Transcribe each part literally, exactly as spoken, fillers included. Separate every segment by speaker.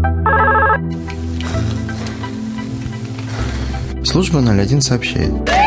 Speaker 1: Служба ноль один сообщает.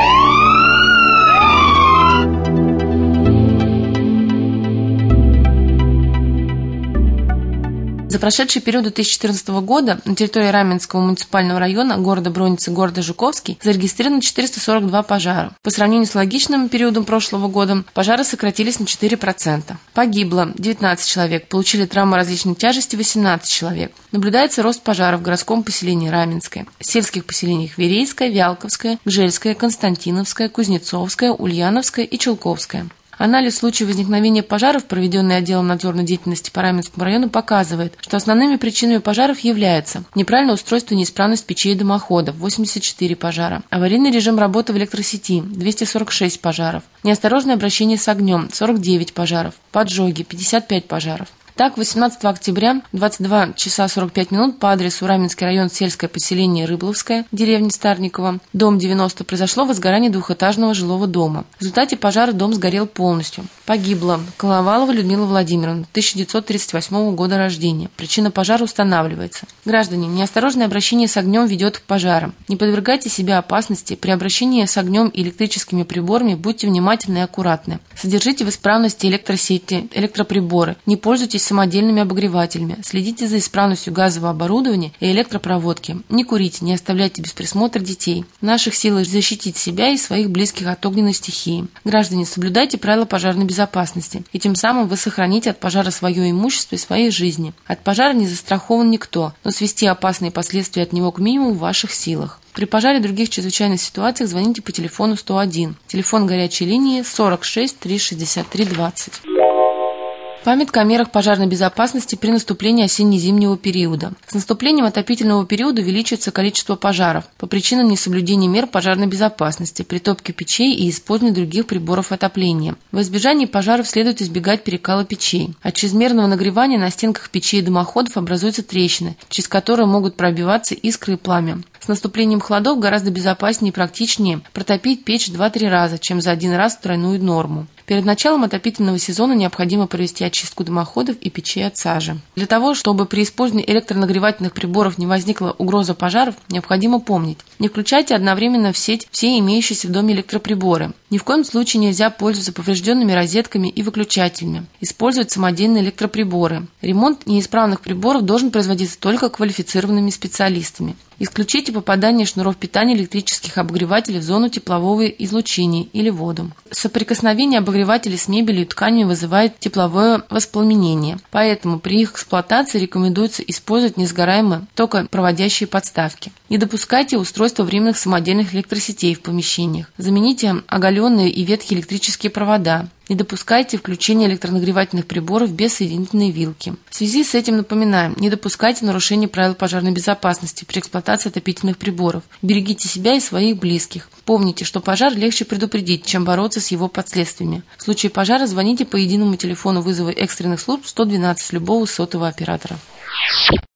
Speaker 2: За прошедший период две тысячи четырнадцатого года на территории Раменского муниципального района города Бронницы, города Жуковский зарегистрировано четыреста сорок два пожара. По сравнению с аналогичным периодом прошлого года пожары сократились на четыре процента. Погибло девятнадцать человек, получили травмы различной тяжести восемнадцать человек. Наблюдается рост пожаров в городском поселении Раменское, в сельских поселениях Верейское, Вялковское, Гжельское, Константиновское, Кузнецовское, Ульяновское и Чулковское. Анализ случаев возникновения пожаров, проведенный отделом надзорной деятельности по Раменскому району, показывает, что основными причинами пожаров являются неправильное устройство и неисправность печей и дымоходов – восемьдесят четыре пожара, аварийный режим работы в электросети – двести сорок шесть пожаров, неосторожное обращение с огнем – сорок девять пожаров, поджоги – пятьдесят пять пожаров. Так, восемнадцатого октября, двадцать два часа сорок пять минут по адресу Раменский район, сельское поселение Рыбловское, деревня Старниково, дом девяносто, произошло возгорание двухэтажного жилого дома. В результате пожара дом сгорел полностью. Погибла Коловалова Людмила Владимировна, тысяча девятьсот тридцать восьмого года рождения. Причина пожара устанавливается. Граждане, неосторожное обращение с огнем ведет к пожарам. Не подвергайте себя опасности. При обращении с огнем и электрическими приборами будьте внимательны и аккуратны. Содержите в исправности электросети, электроприборы. Не пользуйтесь самодельными обогревателями. Следите за исправностью газового оборудования и электропроводки. Не курите, не оставляйте без присмотра детей. В наших силах защитить себя и своих близких от огненной стихии. Граждане, соблюдайте правила пожарной безопасности, и тем самым вы сохраните от пожара свое имущество и своей жизни. От пожара не застрахован никто, но свести опасные последствия от него к минимуму в ваших силах. При пожаре и других чрезвычайных ситуациях звоните по телефону сто один. Телефон горячей линии сорок шесть триста шестьдесят три двадцать. Памятка о мерах пожарной безопасности при наступлении осенне-зимнего периода. С наступлением отопительного периода увеличивается количество пожаров по причинам несоблюдения мер пожарной безопасности, притопки печей и использования других приборов отопления. В избежании пожаров следует избегать перекала печей. От чрезмерного нагревания на стенках печей и дымоходов образуются трещины, через которые могут пробиваться искры и пламя. С наступлением холодов гораздо безопаснее и практичнее протопить печь два-три раза, чем за один раз в тройную норму. Перед началом отопительного сезона необходимо провести очистку дымоходов и печей от сажи. Для того, чтобы при использовании электронагревательных приборов не возникла угроза пожаров, необходимо помнить: не включайте одновременно в сеть все имеющиеся в доме электроприборы. Ни в коем случае нельзя пользоваться поврежденными розетками и выключателями. Использовать самодельные электроприборы. Ремонт неисправных приборов должен производиться только квалифицированными специалистами. Исключите попадание шнуров питания электрических обогревателей в зону теплового излучения или воду. Соприкосновение обогревателей с мебелью и тканями вызывает тепловое воспламенение, поэтому при их эксплуатации рекомендуется использовать несгораемые токопроводящие подставки. Не допускайте устройства временных самодельных электросетей в помещениях. Замените оголенные и ветхие электрические провода. Не допускайте включения электронагревательных приборов без соединительной вилки. В связи с этим напоминаем: не допускайте нарушения правил пожарной безопасности при эксплуатации отопительных приборов. Берегите себя и своих близких. Помните, что пожар легче предупредить, чем бороться с его последствиями. В случае пожара звоните по единому телефону вызова экстренных служб сто двенадцать любого сотового оператора.